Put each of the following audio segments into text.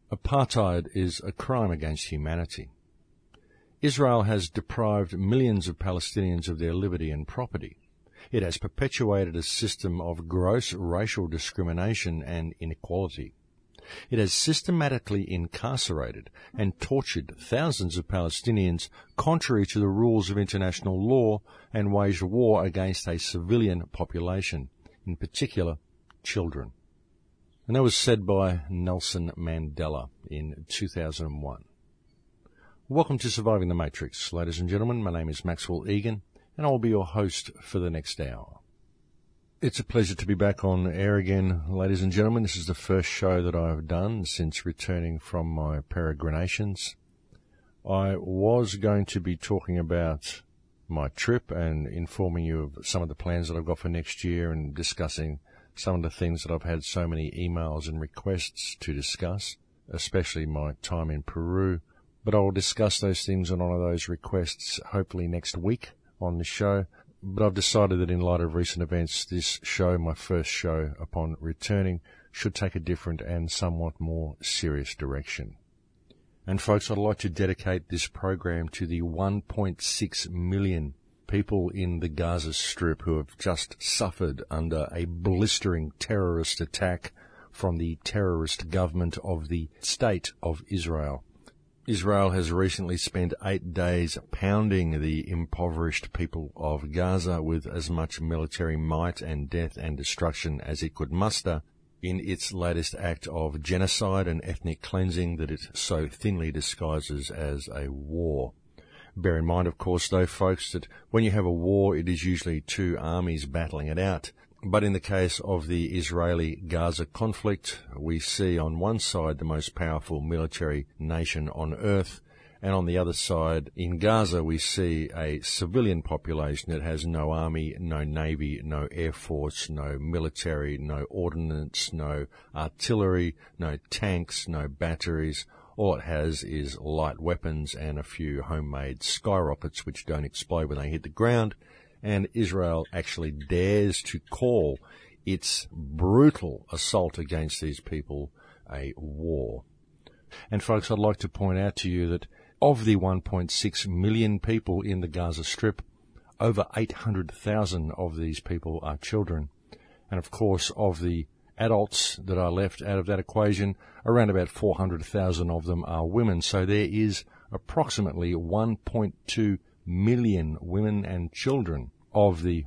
Apartheid is a crime against humanity. Israel has deprived millions of Palestinians of their liberty and property. It has perpetuated a system of gross racial discrimination and inequality. It has systematically incarcerated and tortured thousands of Palestinians contrary to the rules of international law and waged war against a civilian population, in particular children. And that was said by Nelson Mandela in 2001. Welcome to Surviving the Matrix, ladies and gentlemen. My name is Maxwell Egan, and I'll be your host for the next hour. It's a pleasure to be back on air again, ladies and gentlemen. This is the first show that I've done since returning from my peregrinations. I was going to be talking about my trip and informing you of some of the plans that I've got for next year and discussing some of the things that I've had so many emails and requests to discuss, especially my time in Peru. But I will discuss those things and honor those requests hopefully next week on the show. But I've decided that in light of recent events, this show, my first show upon returning, should take a different and somewhat more serious direction. And folks, I'd like to dedicate this program to the 1.6 million people in the Gaza Strip who have just suffered under a blistering terrorist attack from the terrorist government of the State of Israel. Israel has recently spent 8 days pounding the impoverished people of Gaza with as much military might and death and destruction as it could muster in its latest act of genocide and ethnic cleansing that it so thinly disguises as a war. Bear in mind, of course, though, folks, that when you have a war, it is usually two armies battling it out. But in the case of the Israeli-Gaza conflict, we see on one side the most powerful military nation on earth, and on the other side, in Gaza, we see a civilian population that has no army, no navy, no air force, no military, no ordnance, no artillery, no tanks, no batteries. All it has is light weapons and a few homemade skyrockets which don't explode when they hit the ground. And Israel actually dares to call its brutal assault against these people a war. And folks, I'd like to point out to you that of the 1.6 million people in the Gaza Strip, over 800,000 of these people are children. And of course, of the adults that are left out of that equation, around about 400,000 of them are women. So there is approximately 1.2 million women and children of the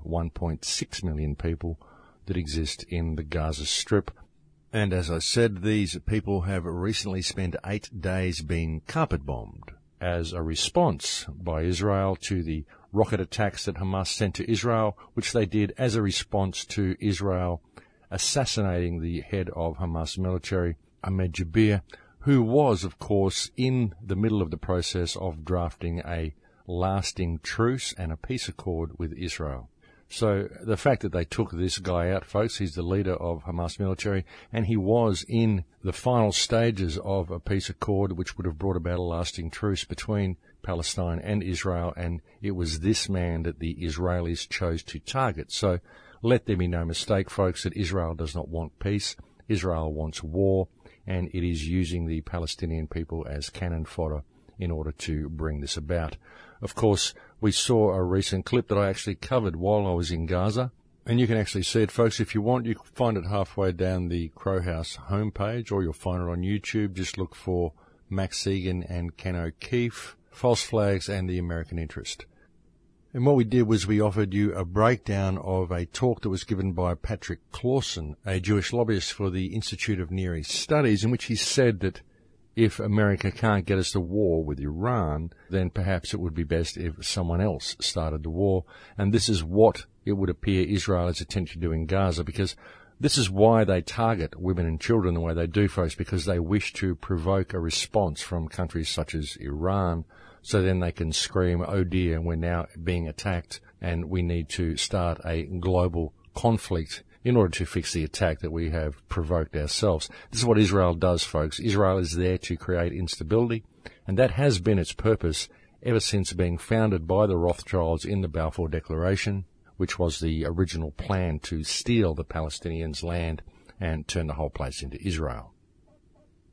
1.6 million people that exist in the Gaza Strip. And as I said, these people have recently spent 8 days being carpet-bombed as a response by Israel to the rocket attacks that Hamas sent to Israel, which they did as a response to Israel assassinating the head of Hamas military, Ahmed Jabir, who was, of course, in the middle of the process of drafting a lasting truce and a peace accord with Israel. So the fact that they took this guy out, folks, he's the leader of Hamas military, and he was in the final stages of a peace accord which would have brought about a lasting truce between Palestine and Israel, and it was this man that the Israelis chose to target. So let there be no mistake, folks, that Israel does not want peace. Israel wants war, and it is using the Palestinian people as cannon fodder in order to bring this about. Of course, we saw a recent clip that I actually covered while I was in Gaza, and you can actually see it, folks. If you want, you can find it halfway down the Crow House homepage, or you'll find it on YouTube. Just look for Max Egan and Ken O'Keefe, False Flags and the American Interest. And what we did was we offered you a breakdown of a talk that was given by Patrick Clausen, a Jewish lobbyist for the Institute of Near East Studies, in which he said that if America can't get us to war with Iran, then perhaps it would be best if someone else started the war. And this is what it would appear Israel is attempting to do in Gaza, because this is why they target women and children the way they do, folks, because they wish to provoke a response from countries such as Iran, so then they can scream, oh dear, we're now being attacked and we need to start a global conflict in order to fix the attack that we have provoked ourselves. This is what Israel does, folks. Israel is there to create instability, and that has been its purpose ever since being founded by the Rothschilds in the Balfour Declaration, which was the original plan to steal the Palestinians' land and turn the whole place into Israel.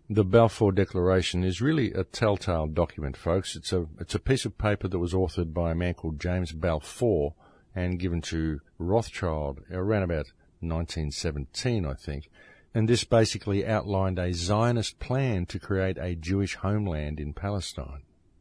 The Balfour Declaration is really a telltale document, folks. It's a piece of paper that was authored by a man called James Balfour and given to Rothschild around about 1917, I think. And this basically outlined a Zionist plan to create a Jewish homeland in Palestine.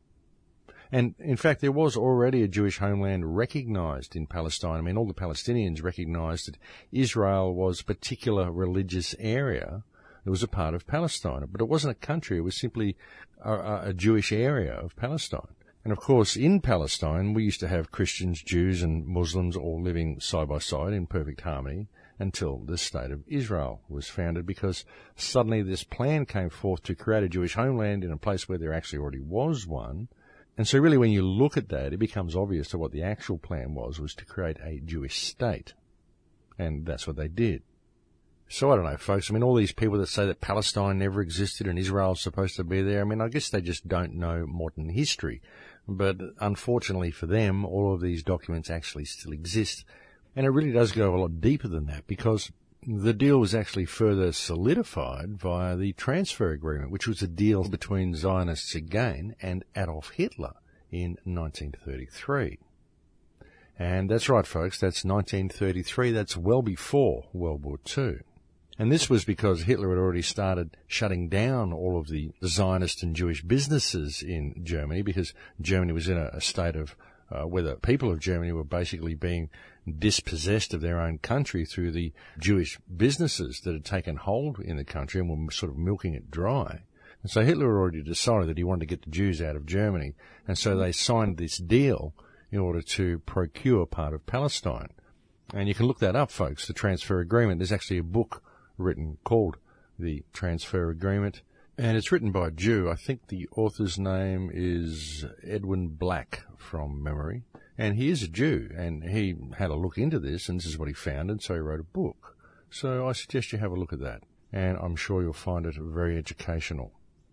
And, in fact, there was already a Jewish homeland recognized in Palestine. I mean, all the Palestinians recognized that Israel was a particular religious area that was a part of Palestine. But it wasn't a country. It was simply a Jewish area of Palestine. And, of course, in Palestine, we used to have Christians, Jews, and Muslims all living side by side in perfect harmony until the State of Israel was founded, because suddenly this plan came forth to create a Jewish homeland in a place where there actually already was one. And so really when you look at that, it becomes obvious that what the actual plan was to create a Jewish state. And that's what they did. So I don't know, folks. I mean, all these people that say that Palestine never existed and Israel's supposed to be there, I mean, I guess they just don't know modern history. But unfortunately for them, all of these documents actually still exist. And it really does go a lot deeper than that, because the deal was actually further solidified via the transfer agreement, which was a deal between Zionists again and Adolf Hitler in 1933. And that's right, folks, that's 1933. That's well before World War II. And this was because Hitler had already started shutting down all of the Zionist and Jewish businesses in Germany, because Germany was in a state of where the people of Germany were basically being dispossessed of their own country through the Jewish businesses that had taken hold in the country and were sort of milking it dry. And so Hitler had already decided that he wanted to get the Jews out of Germany, and so they signed this deal in order to procure part of Palestine. And you can look that up, folks, the transfer agreement. There's actually a book written called The Transfer Agreement, and it's written by a Jew. I think the author's name is Edwin Black, from memory. And he is a Jew, and he had a look into this, and this is what he found, and so he wrote a book. So I suggest you have a look at that, and I'm sure you'll find it very educational.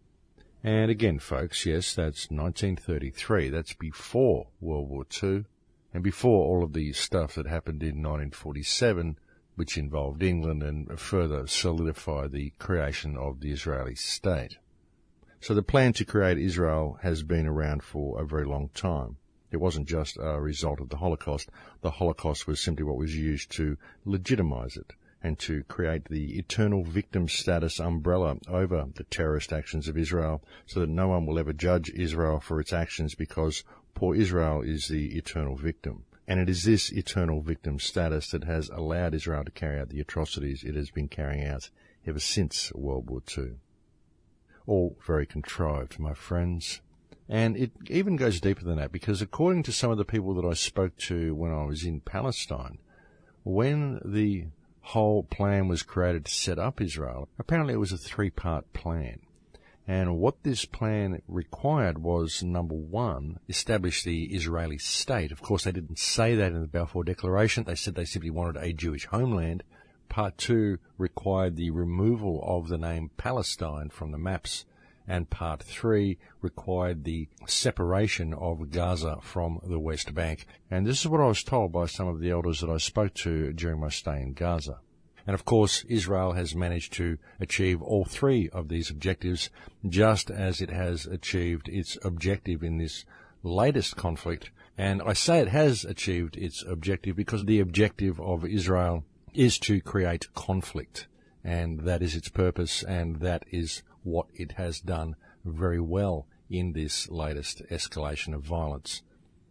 And again, folks, yes, that's 1933. That's before World War II, and before all of the stuff that happened in 1947, which involved England and further solidified the creation of the Israeli state. So the plan to create Israel has been around for a very long time. It wasn't just a result of the Holocaust. The Holocaust was simply what was used to legitimize it and to create the eternal victim status umbrella over the terrorist actions of Israel, so that no one will ever judge Israel for its actions, because poor Israel is the eternal victim. And it is this eternal victim status that has allowed Israel to carry out the atrocities it has been carrying out ever since World War II. All very contrived, my friends. And it even goes deeper than that, because according to some of the people that I spoke to when I was in Palestine, when the whole plan was created to set up Israel, apparently it was a three-part plan. And what this plan required was, number one, establish the Israeli state. Of course, they didn't say that in the Balfour Declaration. They said they simply wanted a Jewish homeland. Part two required the removal of the name Palestine from the maps. And part three required the separation of Gaza from the West Bank. And this is what I was told by some of the elders that I spoke to during my stay in Gaza. And of course, Israel has managed to achieve all three of these objectives, just as it has achieved its objective in this latest conflict. And I say it has achieved its objective because the objective of Israel is to create conflict. And that is its purpose, and that is what it has done very well in this latest escalation of violence.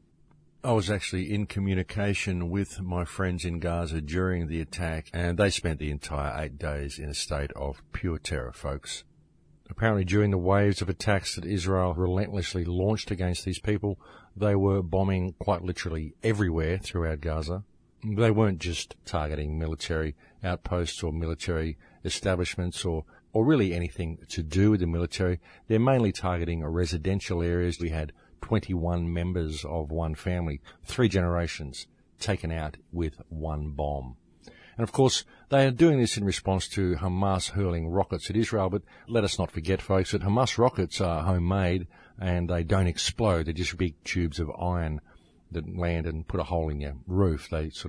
I was actually in communication with my friends in Gaza during the attack, and they spent the entire 8 days in a state of pure terror, folks. Apparently during the waves of attacks that Israel relentlessly launched against these people, they were bombing quite literally everywhere throughout Gaza. They weren't just targeting military outposts or military establishments or really anything to do with the military. They're mainly targeting residential areas. We had 21 members of one family, 3 generations, taken out with one bomb. And of course, they are doing this in response to Hamas hurling rockets at Israel. But let us not forget, folks, that Hamas rockets are homemade and they don't explode. They're just big tubes of iron that land and put a hole in your roof. They sort of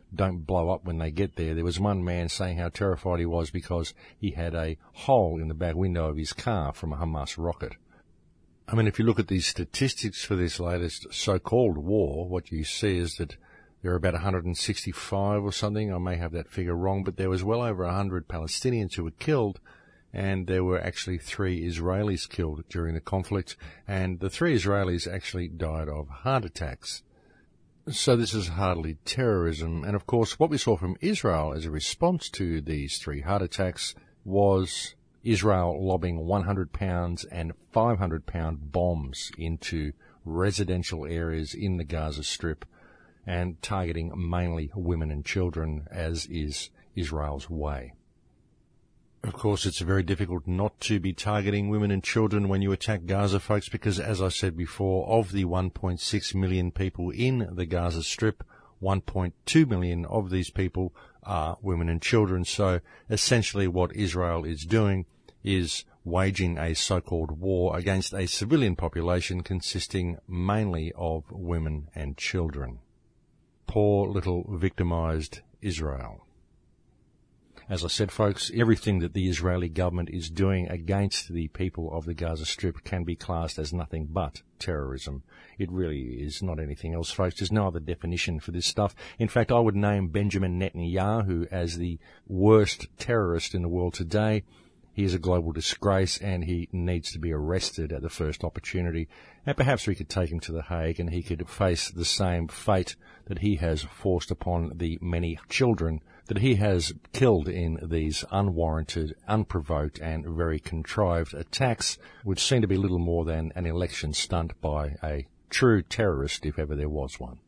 don't blow up when they get there. There was one man saying how terrified he was because he had a hole in the back window of his car from a Hamas rocket. I mean, if you look at these statistics for this latest so-called war, what you see is that there are about 165 or something. I may have that figure wrong, but there was well over 100 Palestinians who were killed, and there were actually 3 Israelis killed during the conflict, and the 3 Israelis actually died of heart attacks. So this is hardly terrorism. And of course, what we saw from Israel as a response to these 3 heart attacks was Israel lobbing 100-pound and 500-pound bombs into residential areas in the Gaza Strip and targeting mainly women and children, as is Israel's way. Of course, it's very difficult not to be targeting women and children when you attack Gaza, folks, because, as I said before, of the 1.6 million people in the Gaza Strip, 1.2 million of these people are women and children. So essentially what Israel is doing is waging a so-called war against a civilian population consisting mainly of women and children. Poor little victimized Israel. As I said, folks, everything that the Israeli government is doing against the people of the Gaza Strip can be classed as nothing but terrorism. It really is not anything else, folks. There's no other definition for this stuff. In fact, I would name Benjamin Netanyahu as the worst terrorist in the world today. He is a global disgrace, and he needs to be arrested at the first opportunity. And perhaps we could take him to The Hague, and he could face the same fate that he has forced upon the many children that he has killed in these unwarranted, unprovoked, and very contrived attacks, which seem to be little more than an election stunt by a true terrorist, if ever there was one.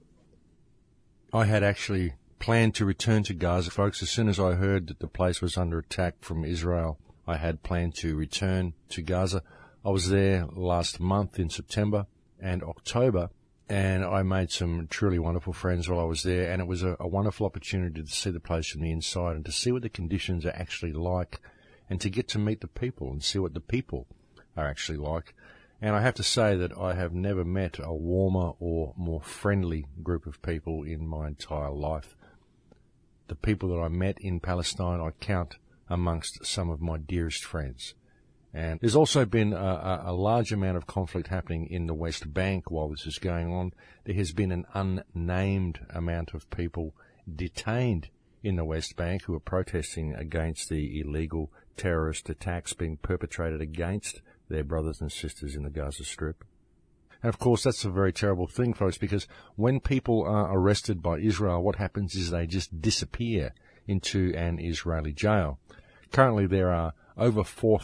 I had actually planned to return to Gaza, folks. As soon as I heard that the place was under attack from Israel, I had planned to return to Gaza. I was there last month in September and October, and I made some truly wonderful friends while I was there, and it was a wonderful opportunity to see the place from the inside and to see what the conditions are actually like, and to get to meet the people and see what the people are actually like. And I have to say that I have never met a warmer or more friendly group of people in my entire life. The people that I met in Palestine I count amongst some of my dearest friends. And there's also been a large amount of conflict happening in the West Bank while this is going on. There has been an unnamed amount of people detained in the West Bank who are protesting against the illegal terrorist attacks being perpetrated against their brothers and sisters in the Gaza Strip. And of course, that's a very terrible thing, folks, because when people are arrested by Israel, what happens is they just disappear into an Israeli jail. Currently, there are over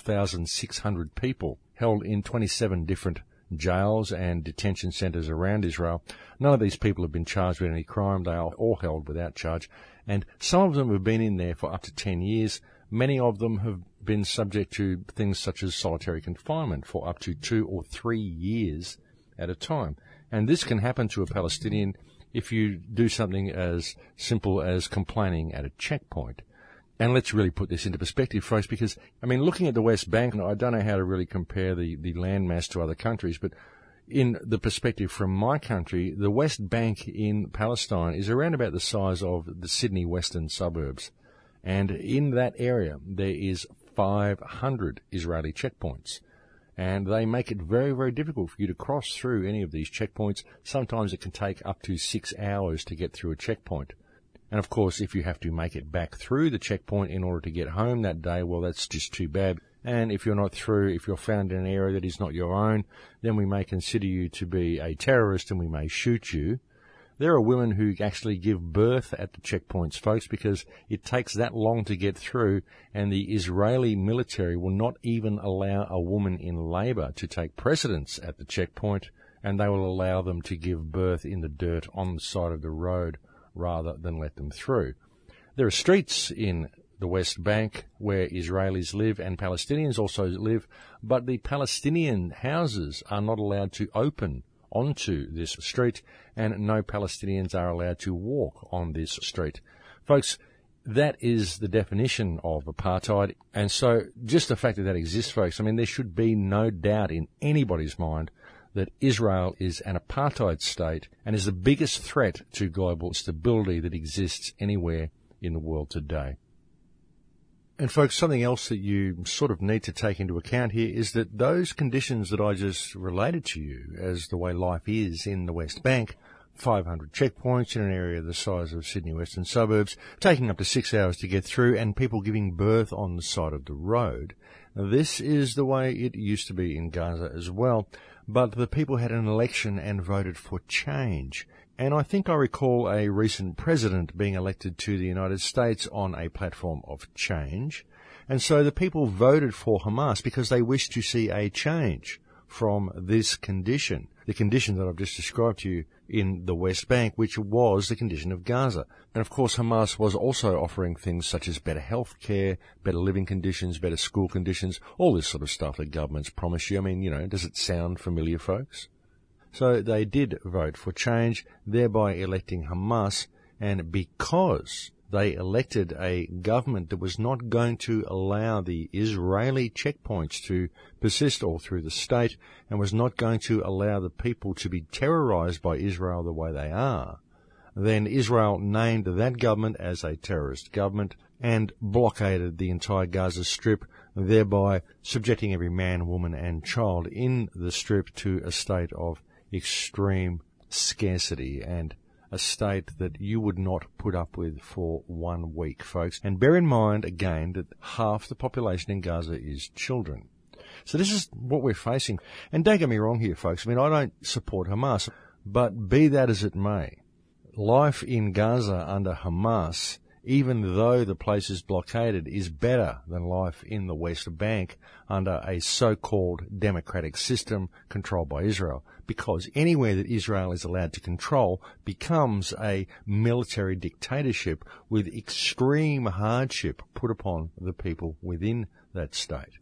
4,600 people held in 27 different jails and detention centres around Israel. None of these people have been charged with any crime. They are all held without charge. And some of them have been in there for up to 10 years. Many of them have been subject to things such as solitary confinement for up to 2 or 3 years at a time. And this can happen to a Palestinian if you do something as simple as complaining at a checkpoint. And let's really put this into perspective, folks, because, I mean, looking at the West Bank, I don't know how to really compare the landmass to other countries, but in the perspective from my country, the West Bank in Palestine is around about the size of the Sydney western suburbs. And in that area, there is 500 Israeli checkpoints. And they make it very, very difficult for you to cross through any of these checkpoints. Sometimes it can take up to 6 hours to get through a checkpoint. And of course, if you have to make it back through the checkpoint in order to get home that day, well, that's just too bad. And if you're not through, if you're found in an area that is not your own, then we may consider you to be a terrorist and we may shoot you. There are women who actually give birth at the checkpoints, folks, because it takes that long to get through, and the Israeli military will not even allow a woman in labour to take precedence at the checkpoint, and they will allow them to give birth in the dirt on the side of the road rather than let them through. There are streets in the West Bank where Israelis live and Palestinians also live, but the Palestinian houses are not allowed to open onto this street, and no Palestinians are allowed to walk on this street. Folks, that is the definition of apartheid, and so just the fact that that exists, folks, I mean, there should be no doubt in anybody's mind that Israel is an apartheid state and is the biggest threat to global stability that exists anywhere in the world today. And folks, something else that you sort of need to take into account here is that those conditions that I just related to you as the way life is in the West Bank, 500 checkpoints in an area the size of Sydney western suburbs, taking up to 6 hours to get through, and people giving birth on the side of the road. This is the way it used to be in Gaza as well, but the people had an election and voted for change. And I think I recall a recent president being elected to the United States on a platform of change. And so the people voted for Hamas because they wished to see a change from this condition, the condition that I've just described to you in the West Bank, which was the condition of Gaza. And of course, Hamas was also offering things such as better health care, better living conditions, better school conditions, all this sort of stuff that governments promise you. I mean, does it sound familiar, folks? So they did vote for change, thereby electing Hamas, and because they elected a government that was not going to allow the Israeli checkpoints to persist all through the state and was not going to allow the people to be terrorized by Israel the way they are, then Israel named that government as a terrorist government and blockaded the entire Gaza Strip, thereby subjecting every man, woman and child in the Strip to a state of extreme scarcity and a state that you would not put up with for 1 week, folks. And bear in mind, again, that half the population in Gaza is children. So this is what we're facing. And don't get me wrong here, folks. I mean, I don't support Hamas, but be that as it may, life in Gaza under Hamas, even though the place is blockaded, is better than life in the West Bank under a so-called democratic system controlled by Israel. Because anywhere that Israel is allowed to control becomes a military dictatorship with extreme hardship put upon the people within that state.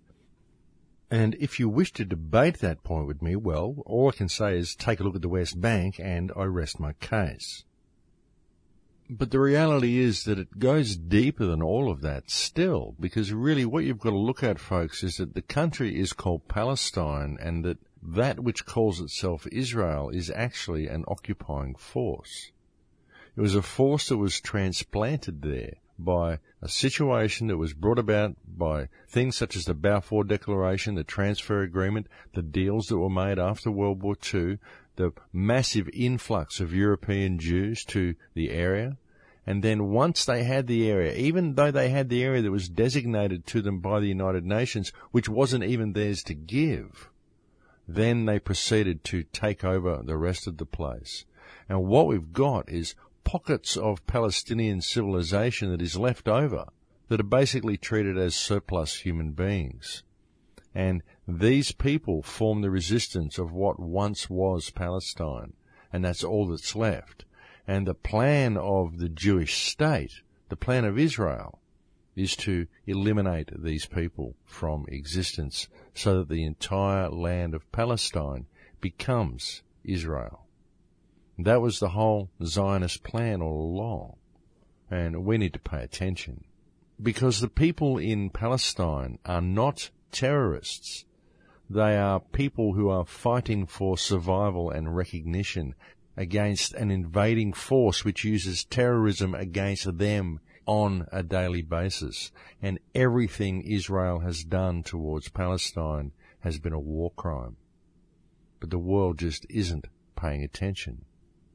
And if you wish to debate that point with me, well, all I can say is take a look at the West Bank and I rest my case. But the reality is that it goes deeper than all of that still, because really what you've got to look at, folks, is that the country is called Palestine and that which calls itself Israel is actually an occupying force. It was a force that was transplanted there by a situation that was brought about by things such as the Balfour Declaration, the transfer agreement, the deals that were made after World War II, the massive influx of European Jews to the area. And then once they had the area, even though they had the area that was designated to them by the United Nations, which wasn't even theirs to give, then they proceeded to take over the rest of the place. And what we've got is pockets of Palestinian civilization that is left over that are basically treated as surplus human beings. And these people form the resistance of what once was Palestine, and that's all that's left. And the plan of the Jewish state, the plan of Israel, is to eliminate these people from existence so that the entire land of Palestine becomes Israel. That was the whole Zionist plan all along, and we need to pay attention, because the people in Palestine are not terrorists. They are people who are fighting for survival and recognition against an invading force which uses terrorism against them on a daily basis. And everything Israel has done towards Palestine has been a war crime. But the world just isn't paying attention.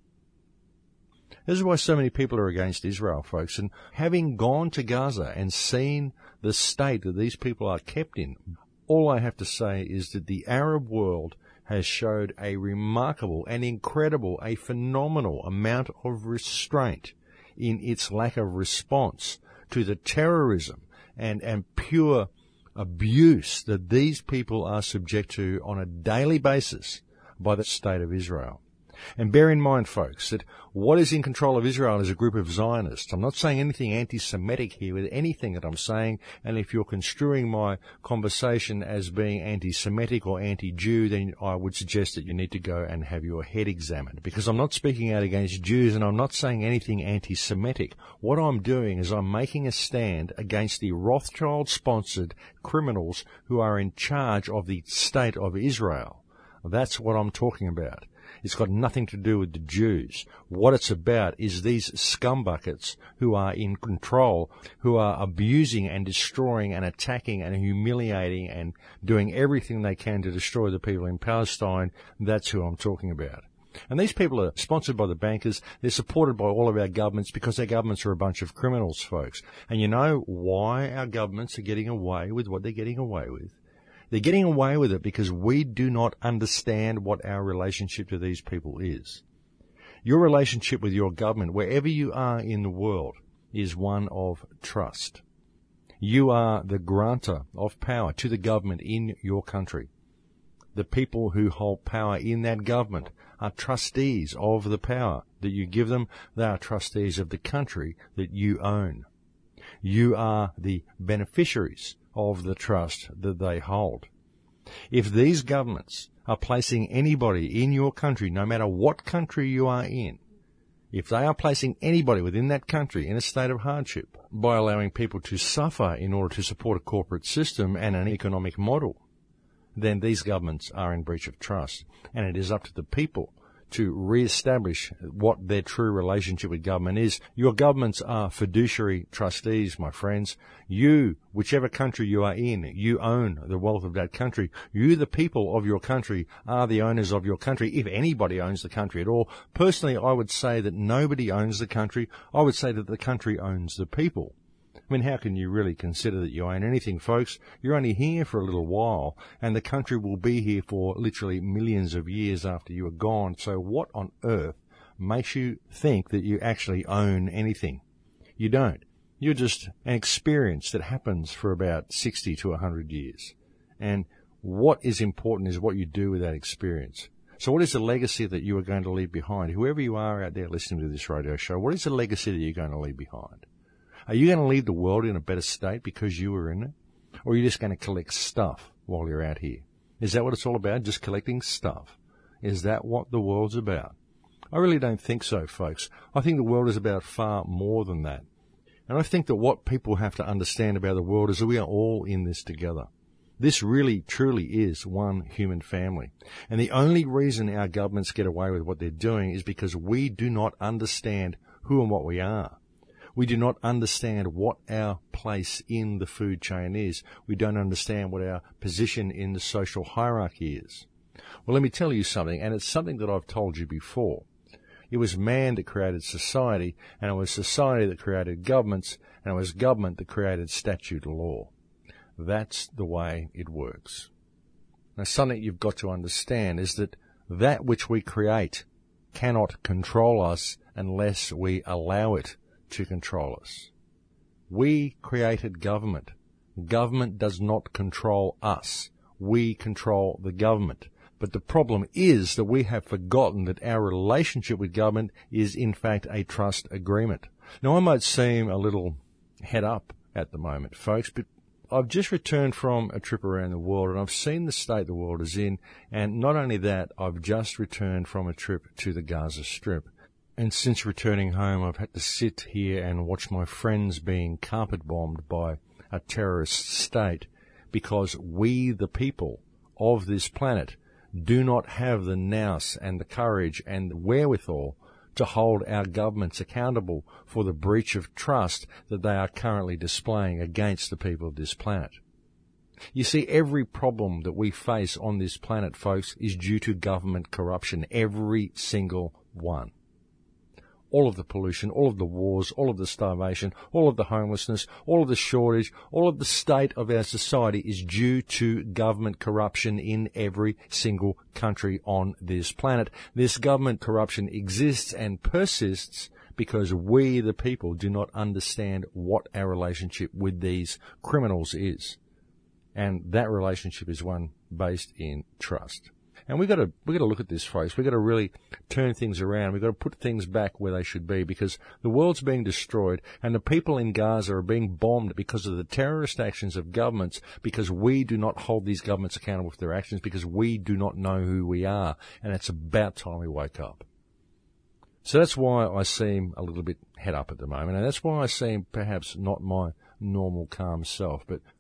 This is why so many people are against Israel, folks. And having gone to Gaza and seen the state that these people are kept in, all I have to say is that the Arab world has showed a remarkable and incredible, a phenomenal amount of restraint in its lack of response to the terrorism and pure abuse that these people are subject to on a daily basis by the state of Israel. And bear in mind, folks, that what is in control of Israel is a group of Zionists. I'm not saying anything anti-Semitic here with anything that I'm saying, and if you're construing my conversation as being anti-Semitic or anti-Jew, then I would suggest that you need to go and have your head examined, because I'm not speaking out against Jews and I'm not saying anything anti-Semitic. What I'm doing is I'm making a stand against the Rothschild-sponsored criminals who are in charge of the state of Israel. That's what I'm talking about. It's got nothing to do with the Jews. What it's about is these scumbuckets who are in control, who are abusing and destroying and attacking and humiliating and doing everything they can to destroy the people in Palestine. That's who I'm talking about. And these people are sponsored by the bankers. They're supported by all of our governments because our governments are a bunch of criminals, folks. And you know why our governments are getting away with what they're getting away with? They're getting away with it because we do not understand what our relationship to these people is. Your relationship with your government, wherever you are in the world, is one of trust. You are the grantor of power to the government in your country. The people who hold power in that government are trustees of the power that you give them. They are trustees of the country that you own. You are the beneficiaries of the trust that they hold. If these governments are placing anybody in your country, no matter what country you are in, if they are placing anybody within that country in a state of hardship by allowing people to suffer in order to support a corporate system and an economic model, then these governments are in breach of trust. And it is up to the people to re-establish what their true relationship with government is. Your governments are fiduciary trustees, my friends. You, whichever country you are in, you own the wealth of that country. You, the people of your country, are the owners of your country, if anybody owns the country at all. Personally, I would say that nobody owns the country. I would say that the country owns the people. I mean, how can you really consider that you own anything, folks? You're only here for a little while, and the country will be here for literally millions of years after you are gone. So what on earth makes you think that you actually own anything? You don't. You're just an experience that happens for about 60 to 100 years. And what is important is what you do with that experience. So what is the legacy that you are going to leave behind? Whoever you are out there listening to this radio show, what is the legacy that you're going to leave behind? Are you going to leave the world in a better state because you were in it? Or are you just going to collect stuff while you're out here? Is that what it's all about, just collecting stuff? Is that what the world's about? I really don't think so, folks. I think the world is about far more than that. And I think that what people have to understand about the world is that we are all in this together. This really, truly is one human family. And the only reason our governments get away with what they're doing is because we do not understand who and what we are. We do not understand what our place in the food chain is. We don't understand what our position in the social hierarchy is. Well, let me tell you something, and it's something that I've told you before. It was man that created society, and it was society that created governments, and it was government that created statute law. That's the way it works. Now, something you've got to understand is that which we create cannot control us unless we allow it to control us. We created government. Government does not control us. We control the government. But the problem is that we have forgotten that our relationship with government is in fact a trust agreement. Now, I might seem a little head up at the moment, folks, but I've just returned from a trip around the world and I've seen the state the world is in. And not only that, I've just returned from a trip to the Gaza Strip. And since returning home, I've had to sit here and watch my friends being carpet bombed by a terrorist state because we, the people of this planet, do not have the nous and the courage and the wherewithal to hold our governments accountable for the breach of trust that they are currently displaying against the people of this planet. You see, every problem that we face on this planet, folks, is due to government corruption. Every single one. All of the pollution, all of the wars, all of the starvation, all of the homelessness, all of the shortage, all of the state of our society is due to government corruption in every single country on this planet. This government corruption exists and persists because we, the people, do not understand what our relationship with these criminals is. And that relationship is one based in trust. And we've got to look at this, folks. We've got to really turn things around. We've got to put things back where they should be because the world's being destroyed and the people in Gaza are being bombed because of the terrorist actions of governments, because we do not hold these governments accountable for their actions, because we do not know who we are. And it's about time we wake up. So that's why I seem a little bit head up at the moment. And that's why I seem perhaps not my normal calm self. But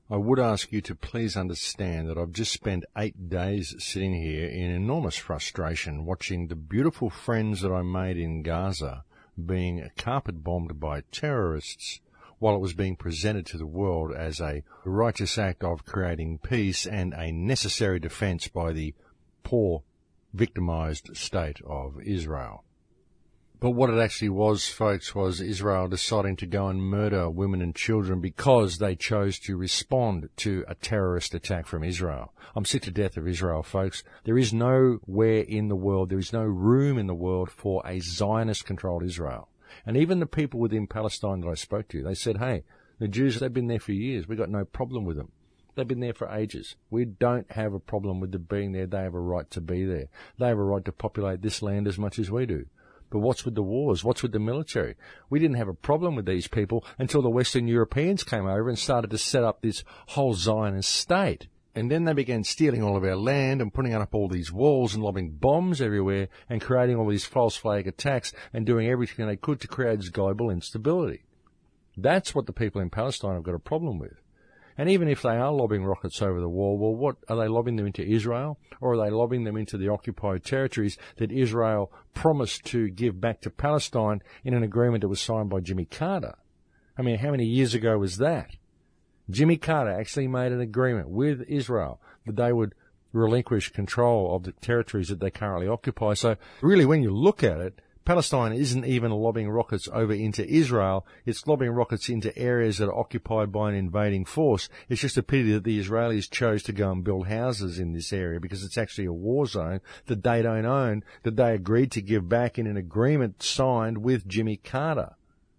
I would ask you to please understand that I've just spent 8 days sitting here in enormous frustration watching the beautiful friends that I made in Gaza being carpet-bombed by terrorists while it was being presented to the world as a righteous act of creating peace and a necessary defence by the poor, victimised state of Israel. But what it actually was, folks, was Israel deciding to go and murder women and children because they chose to respond to a terrorist attack from Israel. I'm sick to death of Israel, folks. There is nowhere in the world, there is no room in the world for a Zionist-controlled Israel. And even the people within Palestine that I spoke to, they said, hey, the Jews, they've been there for years. We've got no problem with them. They've been there for ages. We don't have a problem with them being there. They have a right to be there. They have a right to populate this land as much as we do. But what's with the wars? What's with the military? We didn't have a problem with these people until the Western Europeans came over and started to set up this whole Zionist state. And then they began stealing all of our land and putting up all these walls and lobbing bombs everywhere and creating all these false flag attacks and doing everything they could to create this global instability. That's what the people in Palestine have got a problem with. And even if they are lobbing rockets over the wall, well, what are they lobbing them into Israel? Or are they lobbing them into the occupied territories that Israel promised to give back to Palestine in an agreement that was signed by Jimmy Carter? I mean, how many years ago was that? Jimmy Carter actually made an agreement with Israel that they would relinquish control of the territories that they currently occupy. So really, when you look at it, Palestine isn't even lobbing rockets over into Israel. It's lobbing rockets into areas that are occupied by an invading force. It's just a pity that the Israelis chose to go and build houses in this area because it's actually a war zone that they don't own, that they agreed to give back in an agreement signed with Jimmy Carter.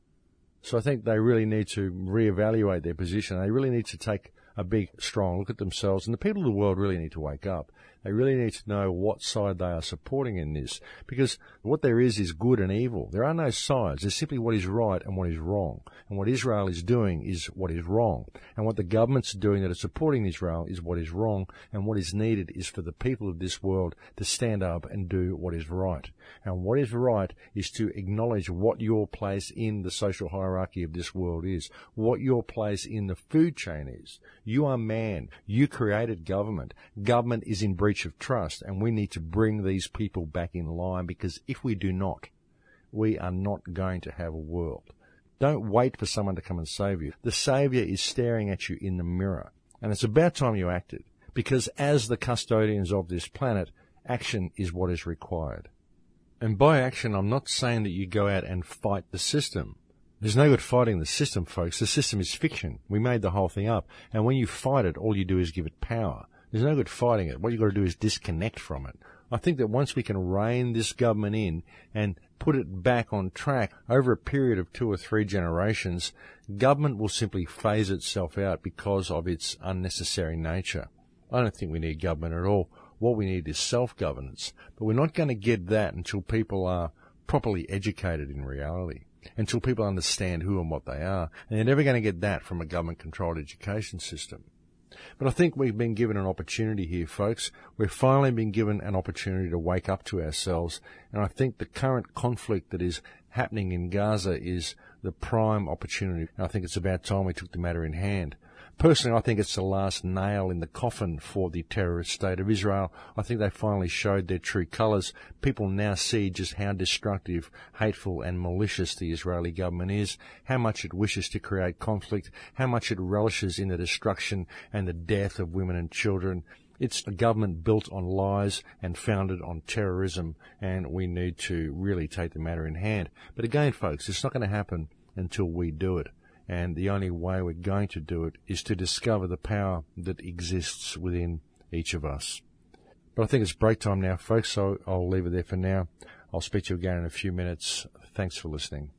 So I think they really need to reevaluate their position. They really need to take a big, strong look at themselves. And the people of the world really need to wake up. They really need to know what side they are supporting in this. Because what there is good and evil. There are no sides. There's simply what is right and what is wrong. And what Israel is doing is what is wrong. And what the governments are doing that are supporting Israel is what is wrong. And what is needed is for the people of this world to stand up and do what is right. And what is right is to acknowledge what your place in the social hierarchy of this world is. What your place in the food chain is. You are man. You created government. Government is in breach of trust, and we need to bring these people back in line, because if we do not, we are not going to have a world. Don't wait for someone to come and save you. The Saviour is staring at you in the mirror, and it's about time you acted, because as the custodians of this planet, action is what is required. And by action, I'm not saying that you go out and fight the system. There's no good fighting the system, folks. The system is fiction. We made the whole thing up. And when you fight it, all you do is give it power. There's no good fighting it. What you've got to do is disconnect from it. I think that once we can rein this government in and put it back on track over a period of 2 or 3 generations, government will simply phase itself out because of its unnecessary nature. I don't think we need government at all. What we need is self-governance. But we're not going to get that until people are properly educated in reality, until people understand who and what they are. And they're never going to get that from a government-controlled education system. But I think we've been given an opportunity here, folks. We've finally been given an opportunity to wake up to ourselves. And I think the current conflict that is happening in Gaza is the prime opportunity. And I think it's about time we took the matter in hand. Personally, I think it's the last nail in the coffin for the terrorist state of Israel. I think they finally showed their true colours. People now see just how destructive, hateful and malicious the Israeli government is, how much it wishes to create conflict, how much it relishes in the destruction and the death of women and children. It's a government built on lies and founded on terrorism, and we need to really take the matter in hand. But again, folks, it's not going to happen until we do it. And the only way we're going to do it is to discover the power that exists within each of us. But I think it's break time now, folks, so I'll leave it there for now. I'll speak to you again in a few minutes. Thanks for listening.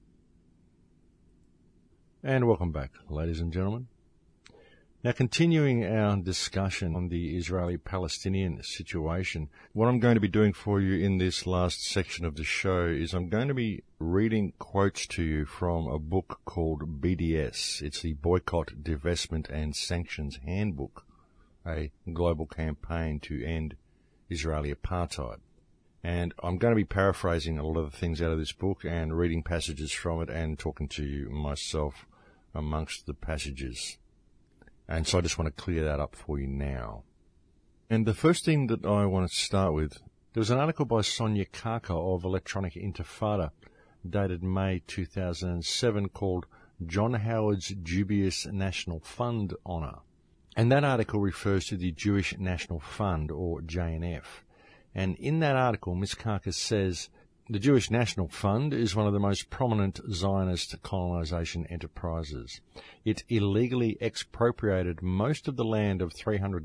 And welcome back, ladies and gentlemen. Now, continuing our discussion on the Israeli-Palestinian situation, what I'm going to be doing for you in this last section of the show is I'm going to be reading quotes to you from a book called BDS. It's the Boycott, Divestment and Sanctions Handbook, a global campaign to end Israeli apartheid. And I'm going to be paraphrasing a lot of the things out of this book and reading passages from it and talking to you myself amongst the passages. And so I just want to clear that up for you now. And the first thing that I want to start with, there was an article by Sonia Karka of Electronic Intifada, dated May 2007, called John Howard's Dubious National Fund Honour. And that article refers to the Jewish National Fund, or JNF. And in that article, Ms. Karka says, the Jewish National Fund is one of the most prominent Zionist colonization enterprises. It illegally expropriated most of the land of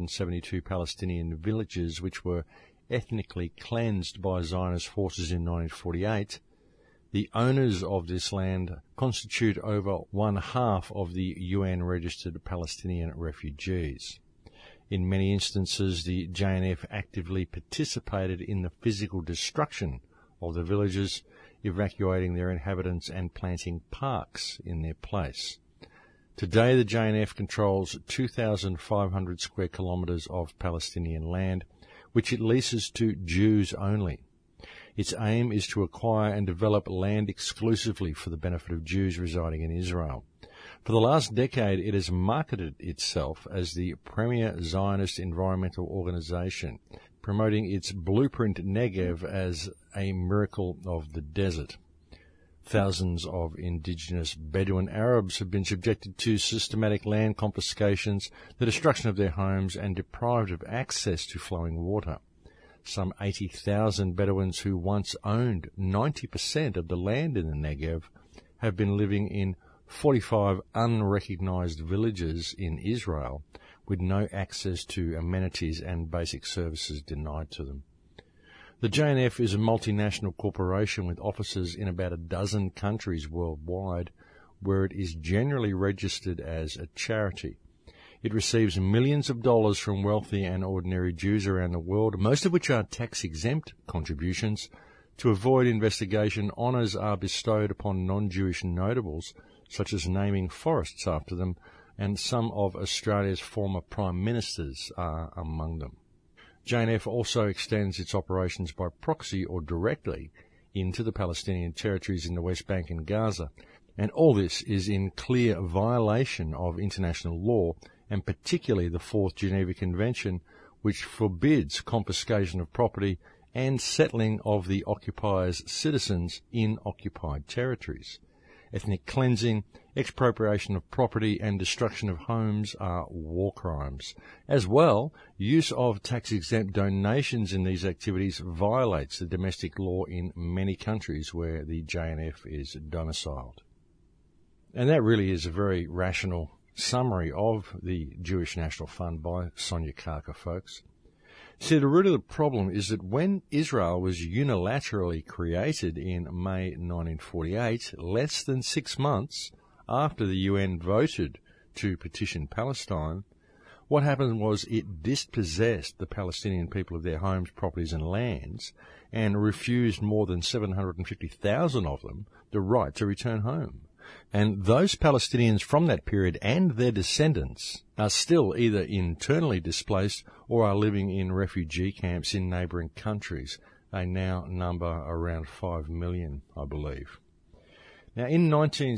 372 Palestinian villages which were ethnically cleansed by Zionist forces in 1948. The owners of this land constitute over one half of the UN-registered Palestinian refugees. In many instances, the JNF actively participated in the physical destruction of the villages, evacuating their inhabitants and planting parks in their place. Today, the JNF controls 2,500 square kilometres of Palestinian land, which it leases to Jews only. Its aim is to acquire and develop land exclusively for the benefit of Jews residing in Israel. For the last decade, it has marketed itself as the premier Zionist environmental organisation, promoting its blueprint Negev as a miracle of the desert. Thousands of indigenous Bedouin Arabs have been subjected to systematic land confiscations, the destruction of their homes, and deprived of access to flowing water. Some 80,000 Bedouins who once owned 90% of the land in the Negev have been living in 45 unrecognised villages in Israel with no access to amenities and basic services denied to them. The JNF is a multinational corporation with offices in about a dozen countries worldwide, where it is generally registered as a charity. It receives millions of dollars from wealthy and ordinary Jews around the world, most of which are tax-exempt contributions. To avoid investigation, honours are bestowed upon non-Jewish notables, such as naming forests after them, and some of Australia's former Prime Ministers are among them. JNF also extends its operations by proxy or directly into the Palestinian territories in the West Bank and Gaza, and all this is in clear violation of international law, and particularly the Fourth Geneva Convention, which forbids confiscation of property and settling of the occupier's citizens in occupied territories. Ethnic cleansing, expropriation of property and destruction of homes are war crimes. As well, use of tax-exempt donations in these activities violates the domestic law in many countries where the JNF is domiciled. And that really is a very rational summary of the Jewish National Fund by Sonia Karka, folks. See, the root of the problem is that when Israel was unilaterally created in May 1948, less than 6 months after the UN voted to petition Palestine, what happened was it dispossessed the Palestinian people of their homes, properties and lands, and refused more than 750,000 of them the right to return home. And those Palestinians from that period and their descendants are still either internally displaced or are living in refugee camps in neighbouring countries. They now number around 5 million, I believe. Now, in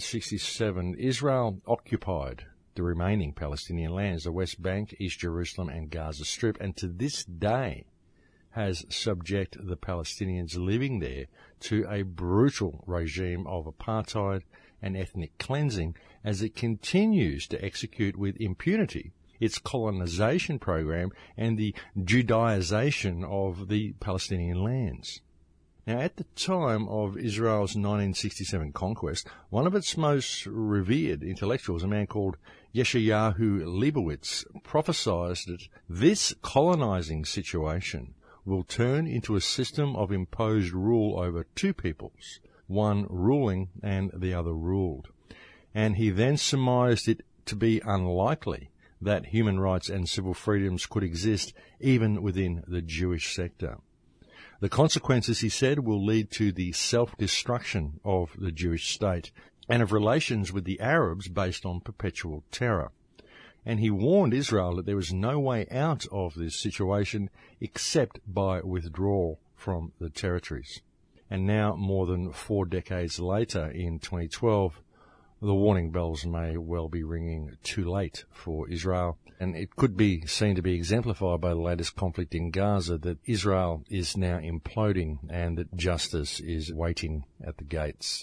1967, Israel occupied the remaining Palestinian lands, the West Bank, East Jerusalem and Gaza Strip, and to this day has subjected the Palestinians living there to a brutal regime of apartheid and ethnic cleansing as it continues to execute with impunity its colonization program and the Judaization of the Palestinian lands. Now, at the time of Israel's 1967 conquest, one of its most revered intellectuals, a man called Yeshayahu Leibowitz, prophesied that this colonizing situation will turn into a system of imposed rule over two peoples, one ruling and the other ruled. And he then surmised it to be unlikely that human rights and civil freedoms could exist even within the Jewish sector. The consequences, he said, will lead to the self-destruction of the Jewish state and of relations with the Arabs based on perpetual terror. And he warned Israel that there was no way out of this situation except by withdrawal from the territories. And now, more than 4 decades later, in 2012, the warning bells may well be ringing too late for Israel, and it could be seen to be exemplified by the latest conflict in Gaza that Israel is now imploding and that justice is waiting at the gates.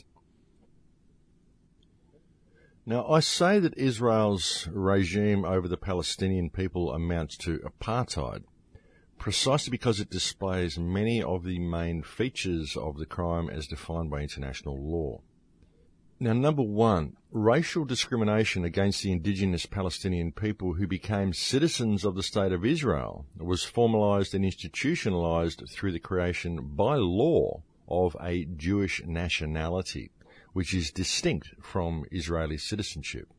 Now, I say that Israel's regime over the Palestinian people amounts to apartheid, precisely because it displays many of the main features of the crime as defined by international law. Now, number one, racial discrimination against the indigenous Palestinian people who became citizens of the State of Israel was formalised and institutionalised through the creation by law of a Jewish nationality, which is distinct from Israeli citizenship.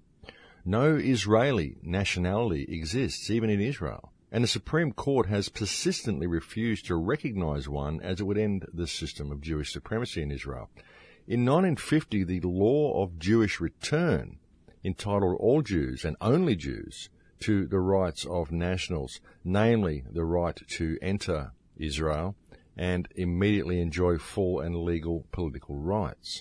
No Israeli nationality exists, even in Israel, and the Supreme Court has persistently refused to recognise one as it would end the system of Jewish supremacy in Israel. In 1950, the law of Jewish return entitled all Jews and only Jews to the rights of nationals, namely the right to enter Israel and immediately enjoy full and legal political rights.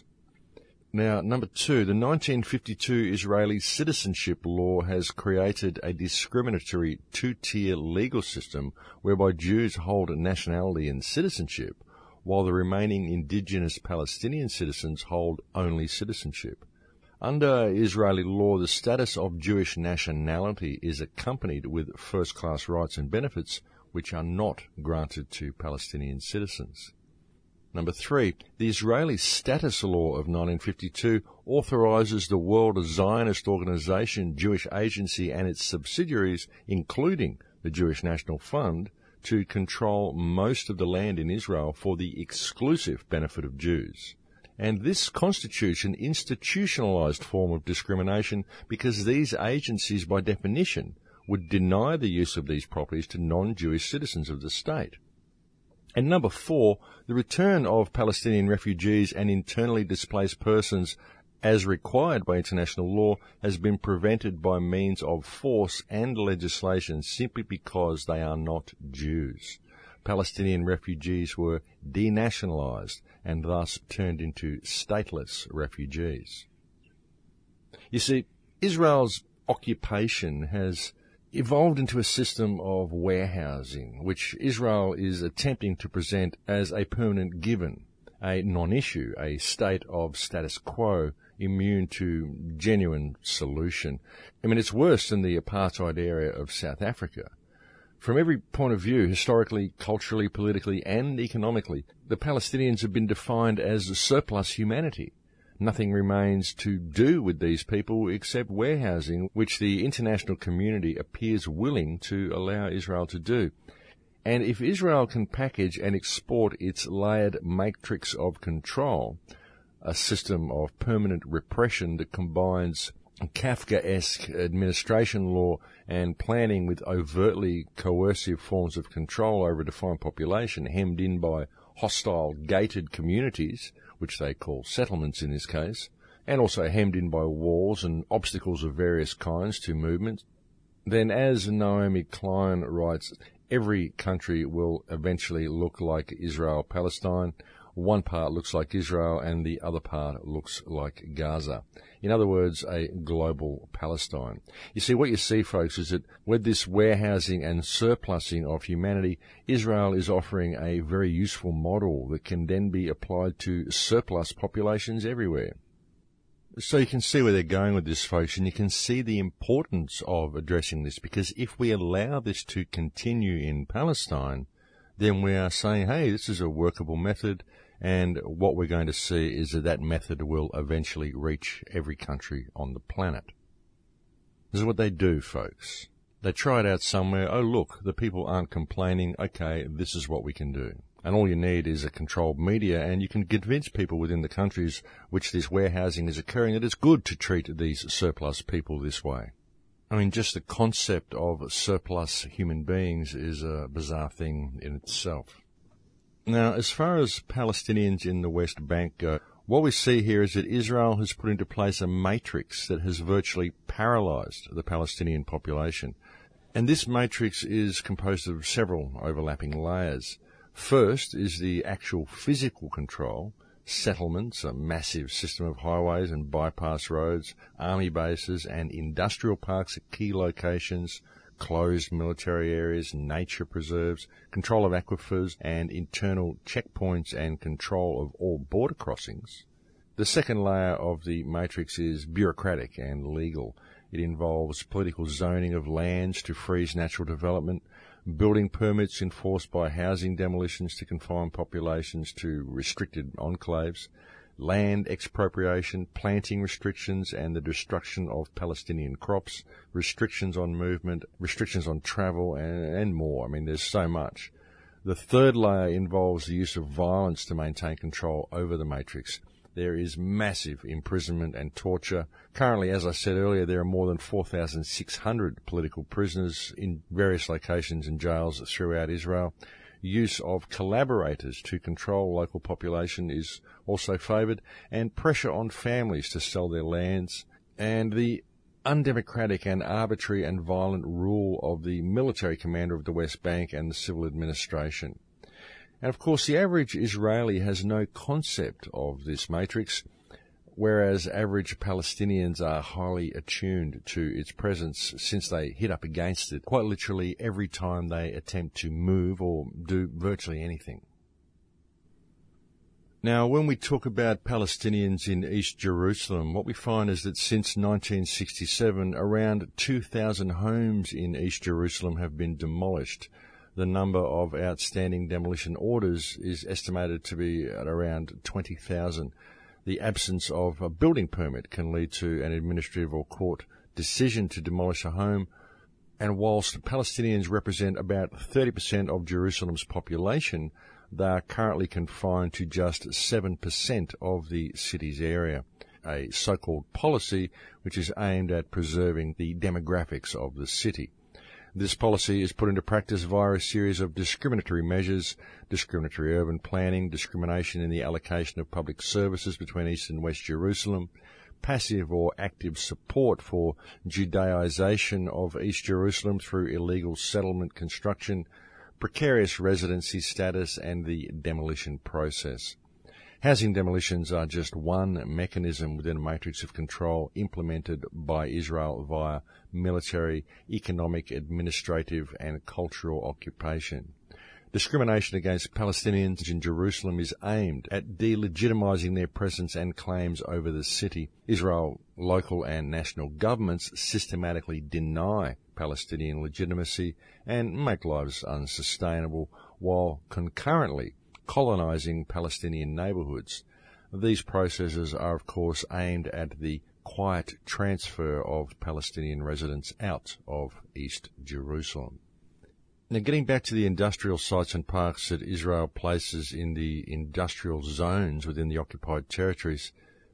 Now, number two, the 1952 Israeli citizenship law has created a discriminatory two-tier legal system whereby Jews hold nationality and citizenship, while the remaining indigenous Palestinian citizens hold only citizenship. Under Israeli law, the status of Jewish nationality is accompanied with first-class rights and benefits which are not granted to Palestinian citizens. Number three, the Israeli Status Law of 1952 authorises the World Zionist Organization, Jewish Agency and its subsidiaries, including the Jewish National Fund, to control most of the land in Israel for the exclusive benefit of Jews. And this constitutes an institutionalized form of discrimination because these agencies, by definition, would deny the use of these properties to non-Jewish citizens of the state. And number four, the return of Palestinian refugees and internally displaced persons as required by international law has been prevented by means of force and legislation simply because they are not Jews. Palestinian refugees were denationalized and thus turned into stateless refugees. You see, Israel's occupation has evolved into a system of warehousing, which Israel is attempting to present as a permanent given, a non-issue, a state of status quo, immune to genuine solution. I mean, it's worse than the apartheid era of South Africa. From every point of view, historically, culturally, politically, and economically, the Palestinians have been defined as surplus humanity. Nothing remains to do with these people except warehousing, which the international community appears willing to allow Israel to do. And if Israel can package and export its layered matrix of control, a system of permanent repression that combines Kafkaesque administration law and planning with overtly coercive forms of control over a defined population hemmed in by hostile gated communities, which they call settlements in this case, and also hemmed in by walls and obstacles of various kinds to movement, then as Naomi Klein writes, every country will eventually look like Israel-Palestine. One part looks like Israel and the other part looks like Gaza. In other words, a global Palestine. You see, what you see, folks, is that with this warehousing and surplusing of humanity, Israel is offering a very useful model that can then be applied to surplus populations everywhere. So you can see where they're going with this, folks, and you can see the importance of addressing this, because if we allow this to continue in Palestine, then we are saying, hey, this is a workable method, and what we're going to see is that that method will eventually reach every country on the planet. This is what they do, folks. They try it out somewhere. Oh, look, the people aren't complaining. Okay, this is what we can do. And all you need is a controlled media, and you can convince people within the countries which this warehousing is occurring that it's good to treat these surplus people this way. I mean, just the concept of surplus human beings is a bizarre thing in itself. Now, as far as Palestinians in the West Bank go, what we see here is that Israel has put into place a matrix that has virtually paralyzed the Palestinian population. And this matrix is composed of several overlapping layers. First is the actual physical control. settlements, a massive system of highways and bypass roads, army bases and industrial parks at key locations, closed military areas, nature preserves, control of aquifers and internal checkpoints and control of all border crossings. The second layer of the matrix is bureaucratic and legal. It involves political zoning of lands to freeze natural development, building permits enforced by housing demolitions to confine populations to restricted enclaves, land expropriation, planting restrictions and the destruction of Palestinian crops, restrictions on movement, restrictions on travel and more. I mean, there's so much. The third layer involves the use of violence to maintain control over the matrix. There is massive imprisonment and torture. Currently, as I said earlier, there are more than 4,600 political prisoners in various locations and jails throughout Israel. Use of collaborators to control local population is also favoured, and pressure on families to sell their lands, and the undemocratic and arbitrary and violent rule of the military commander of the West Bank and the civil administration. And of course, the average Israeli has no concept of this matrix, whereas average Palestinians are highly attuned to its presence since they hit up against it quite literally every time they attempt to move or do virtually anything. Now, when we talk about Palestinians in East Jerusalem, what we find is that since 1967, around 2,000 homes in East Jerusalem have been demolished. The number of outstanding demolition orders is estimated to be at around 20,000. The absence of a building permit can lead to an administrative or court decision to demolish a home. And whilst Palestinians represent about 30% of Jerusalem's population, they are currently confined to just 7% of the city's area, a so-called policy which is aimed at preserving the demographics of the city. This policy is put into practice via a series of discriminatory measures, discriminatory urban planning, discrimination in the allocation of public services between East and West Jerusalem, passive or active support for Judaization of East Jerusalem through illegal settlement construction, precarious residency status, and the demolition process. Housing demolitions are just one mechanism within a matrix of control implemented by Israel via military, economic, administrative, and cultural occupation. Discrimination against Palestinians in Jerusalem is aimed at delegitimizing their presence and claims over the city. Israel local and national governments systematically deny Palestinian legitimacy and make lives unsustainable, while concurrently colonizing Palestinian neighborhoods. These processes are, of course, aimed at the quiet transfer of Palestinian residents out of East Jerusalem. Now, getting back to the industrial sites and parks that Israel places in the industrial zones within the occupied territories,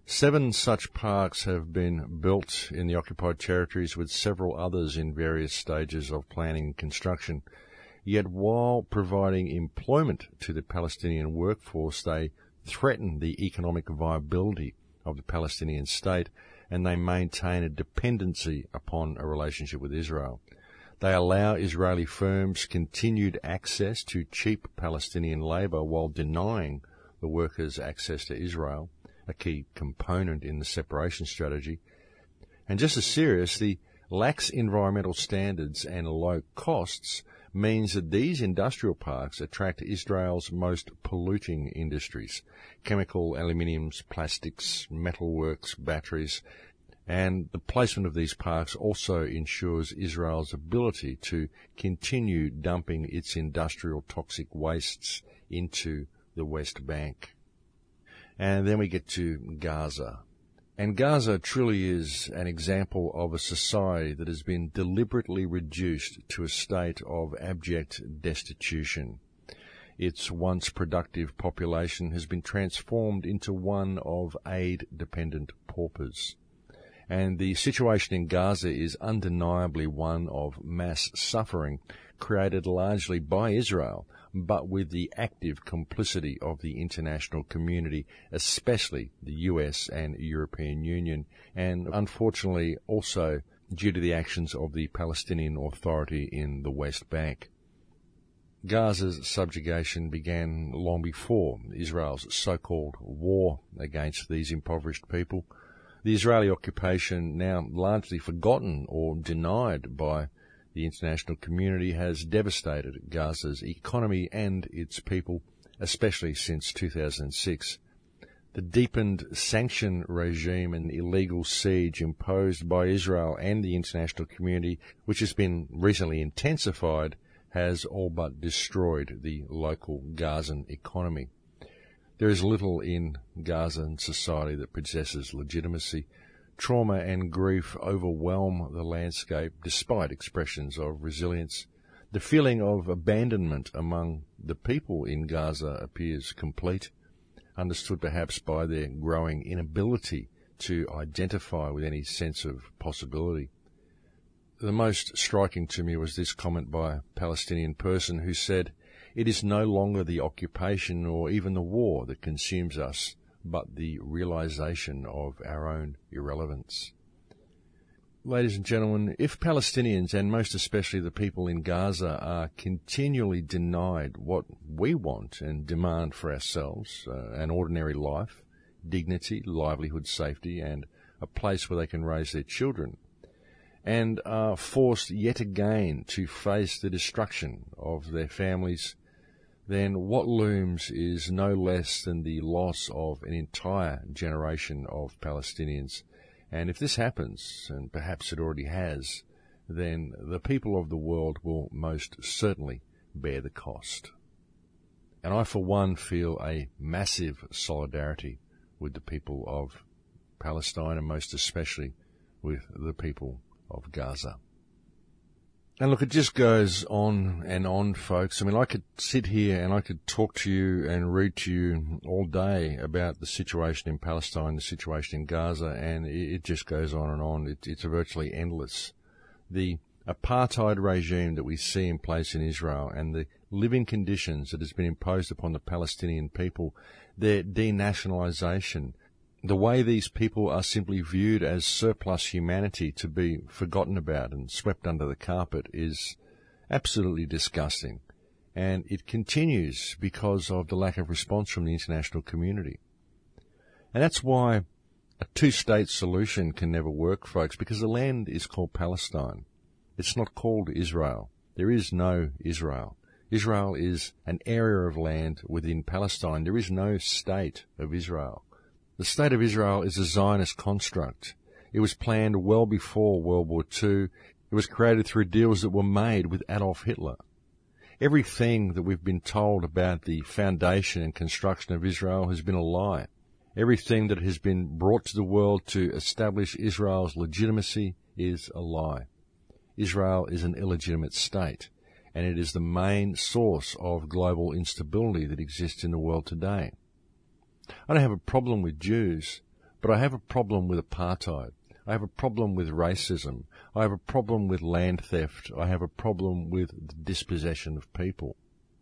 7 such parks have been built in the occupied territories, with several others in various stages of planning and construction. Yet while providing employment to the Palestinian workforce, they threaten the economic viability of the Palestinian state, and they maintain a dependency upon a relationship with Israel. They allow Israeli firms continued access to cheap Palestinian labour while denying the workers access to Israel, a key component in the separation strategy. And just as serious, the lax environmental standards and low costs means that these industrial parks attract Israel's most polluting industries: chemical, aluminiums, plastics, metalworks, batteries. And the placement of these parks also ensures Israel's ability to continue dumping its industrial toxic wastes into the West Bank. And then we get to Gaza. And Gaza truly is an example of a society that has been deliberately reduced to a state of abject destitution. Its once productive population has been transformed into one of aid-dependent paupers. And the situation in Gaza is undeniably one of mass suffering created largely by Israel, but with the active complicity of the international community, especially the US and European Union, and unfortunately also due to the actions of the Palestinian Authority in the West Bank. Gaza's subjugation began long before Israel's so-called war against these impoverished people. The Israeli occupation, now largely forgotten or denied by the international community, has devastated Gaza's economy and its people, especially since 2006. The deepened sanction regime and illegal siege imposed by Israel and the international community, which has been recently intensified, has all but destroyed the local Gazan economy. There is little in Gazan society that possesses legitimacy. Trauma and grief overwhelm the landscape despite expressions of resilience. The feeling of abandonment among the people in Gaza appears complete, understood perhaps by their growing inability to identify with any sense of possibility. The most striking to me was this comment by a Palestinian person who said, "It is no longer the occupation or even the war that consumes us, but the realization of our own irrelevance." Ladies and gentlemen, if Palestinians, and most especially the people in Gaza, are continually denied what we want and demand for ourselves, an ordinary life, dignity, livelihood, safety, and a place where they can raise their children, and are forced yet again to face the destruction of their families, then what looms is no less than the loss of an entire generation of Palestinians. And if this happens, and perhaps it already has, then the people of the world will most certainly bear the cost. And I, for one, feel a massive solidarity with the people of Palestine, and most especially with the people of Gaza. And look, it just goes on and on, folks. I mean, I could sit here and I could talk to you and read to you all day about the situation in Palestine, the situation in Gaza, and it just goes on and on. It's virtually endless. The apartheid regime that we see in place in Israel and the living conditions that has been imposed upon the Palestinian people, their denationalization, the way these people are simply viewed as surplus humanity to be forgotten about and swept under the carpet, is absolutely disgusting. And it continues because of the lack of response from the international community. And that's why a two-state solution can never work, folks, because the land is called Palestine. It's not called Israel. There is no Israel. Israel is an area of land within Palestine. There is no state of Israel. The State of Israel is a Zionist construct. It was planned well before World War II. It was created through deals that were made with Adolf Hitler. Everything that we've been told about the foundation and construction of Israel has been a lie. Everything that has been brought to the world to establish Israel's legitimacy is a lie. Israel is an illegitimate state, and it is the main source of global instability that exists in the world today. I don't have a problem with Jews, but I have a problem with apartheid. I have a problem with racism. I have a problem with land theft. I have a problem with the dispossession of people.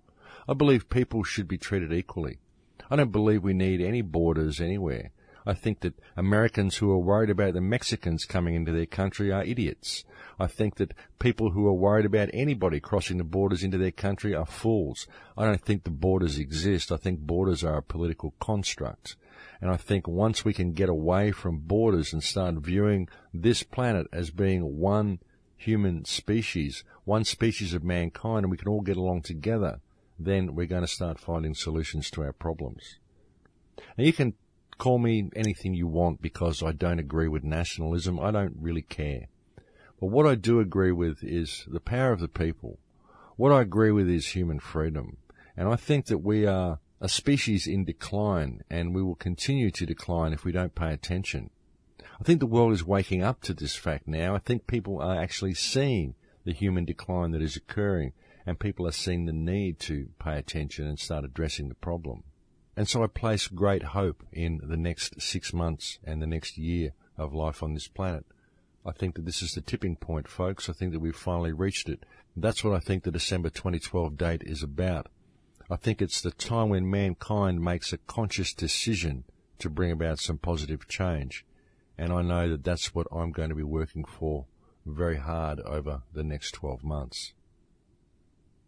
I believe people should be treated equally. I don't believe we need any borders anywhere. I think that Americans who are worried about the Mexicans coming into their country are idiots. I think that people who are worried about anybody crossing the borders into their country are fools. I don't think the borders exist. I think borders are a political construct. And I think once we can get away from borders and start viewing this planet as being one human species, one species of mankind, and we can all get along together, then we're going to start finding solutions to our problems. Now, you can call me anything you want because I don't agree with nationalism. I don't really care. But what I do agree with is the power of the people. What I agree with is human freedom. And I think that we are a species in decline, and we will continue to decline if we don't pay attention. I think the world is waking up to this fact now. I think people are actually seeing the human decline that is occurring, and people are seeing the need to pay attention and start addressing the problem. And so I place great hope in the next 6 months and the next year of life on this planet. I think that this is the tipping point, folks. I think that we've finally reached it. That's what I think the December 2012 date is about. I think it's the time when mankind makes a conscious decision to bring about some positive change. And I know that that's what I'm going to be working for very hard over the next 12 months.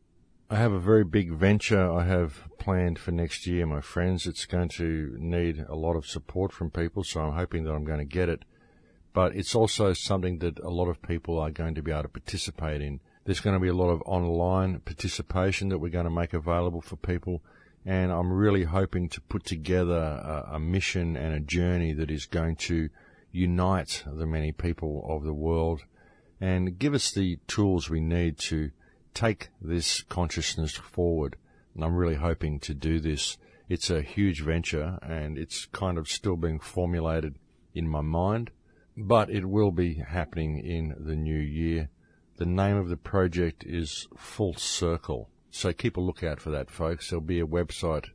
I have a very big venture I have planned for next year, my friends. It's going to need a lot of support from people, so I'm hoping that I'm going to get it. But it's also something that a lot of people are going to be able to participate in. There's going to be a lot of online participation that we're going to make available for people, and I'm really hoping to put together a mission and a journey that is going to unite the many people of the world and give us the tools we need to take this consciousness forward. And I'm really hoping to do this. It's a huge venture, and it's kind of still being formulated in my mind, but it will be happening in the new year. The name of the project is Full Circle. So keep a lookout for that, folks. There'll be a website,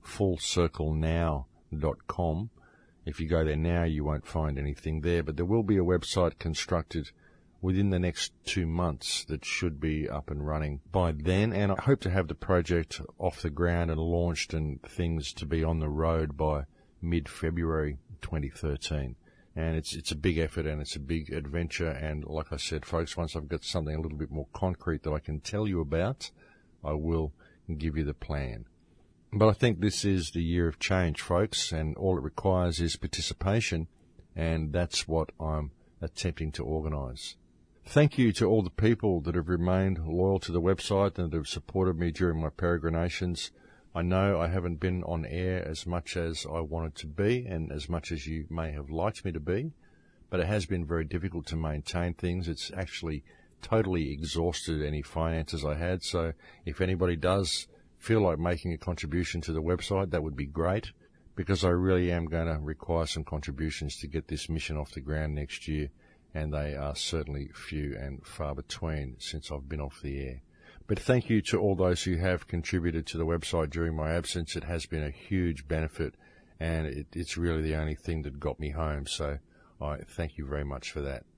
fullcirclenow.com. If you go there now, you won't find anything there, but there will be a website constructed within the next 2 months that should be up and running by then, and I hope to have the project off the ground and launched and things to be on the road by mid-February 2013. And it's a big effort and it's a big adventure, and like I said, folks, once I've got something a little bit more concrete that I can tell you about, I will give you the plan. But I think this is the year of change, folks, and all it requires is participation, and that's what I'm attempting to organise. Thank you to all the people that have remained loyal to the website and that have supported me during my peregrinations. I know I haven't been on air as much as I wanted to be and as much as you may have liked me to be, but it has been very difficult to maintain things. It's actually totally exhausted any finances I had, so if anybody does feel like making a contribution to the website, that would be great, because I really am going to require some contributions to get this mission off the ground next year, and they are certainly few and far between since I've been off the air. But thank you to all those who have contributed to the website during my absence. It has been a huge benefit, and it's really the only thing that got me home, so I thank you very much for that.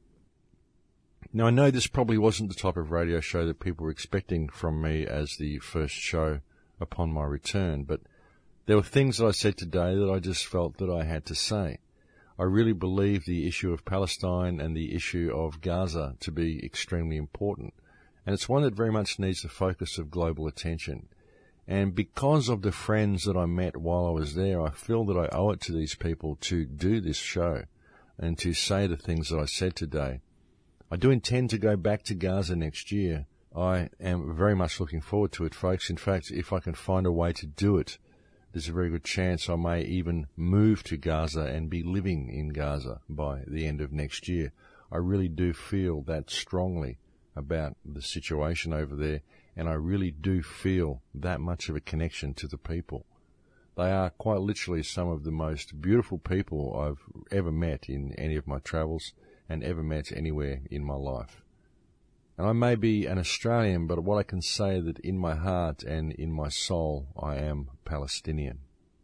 Now, I know this probably wasn't the type of radio show that people were expecting from me as the first show upon my return, but there were things that I said today that I just felt that I had to say. I really believe the issue of Palestine and the issue of Gaza to be extremely important, and it's one that very much needs the focus of global attention. And because of the friends that I met while I was there, I feel that I owe it to these people to do this show and to say the things that I said today. I do intend to go back to Gaza next year. I am very much looking forward to it, folks. In fact, if I can find a way to do it, there's a very good chance I may even move to Gaza and be living in Gaza by the end of next year. I really do feel that strongly about the situation over there, and I really do feel that much of a connection to the people. They are quite literally some of the most beautiful people I've ever met in any of my travels and ever met anywhere in my life. And I may be an Australian, but what I can say that in my heart and in my soul, I am Palestinian.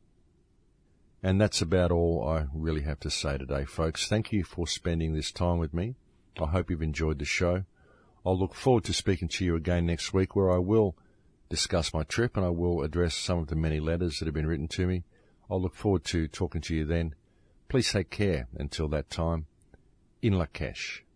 And that's about all I really have to say today, folks. Thank you for spending this time with me. I hope you've enjoyed the show. I'll look forward to speaking to you again next week, where I will discuss my trip and I will address some of the many letters that have been written to me. I'll look forward to talking to you then. Please take care until that time. In Lakesh.